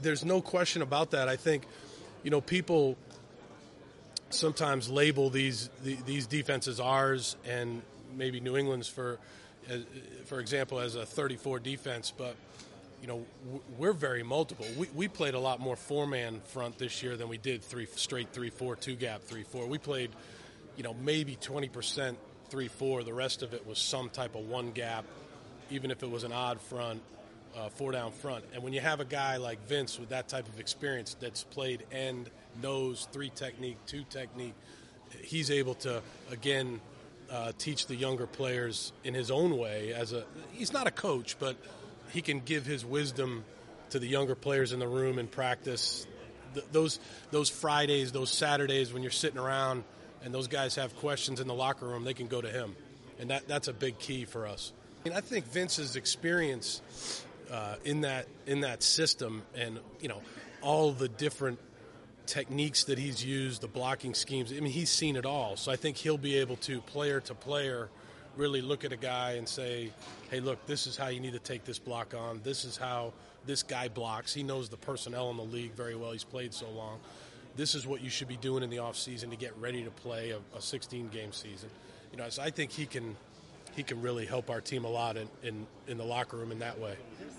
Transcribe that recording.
There's no question about that. I think, people sometimes label these defenses ours and maybe New England's for example, as a 34 defense, but we're very multiple. We played a lot more four-man front this year than we did straight 3-4, two-gap 3-4. We played, maybe 20% 3-4. The rest of it was some type of one-gap, even if it was an odd front, four-down front. And when you have a guy like Vince with that type of experience that's played end, nose, three technique, two technique, he's able to, again, teach the younger players in his own way. He's not a coach, but he can give his wisdom to the younger players in the room in practice. Those Fridays, those Saturdays when you're sitting around and those guys have questions in the locker room, they can go to him. And that's a big key for us. I think Vince's experience in that system and, all the different techniques that he's used, the blocking schemes, he's seen it all. So I think he'll be able to player really look at a guy and say, hey, look, this is how you need to take this block on. This is how this guy blocks. He knows the personnel in the league very well. He's played so long. This is what you should be doing in the offseason to get ready to play a 16-game season. So I think he can really help our team a lot in the locker room in that way.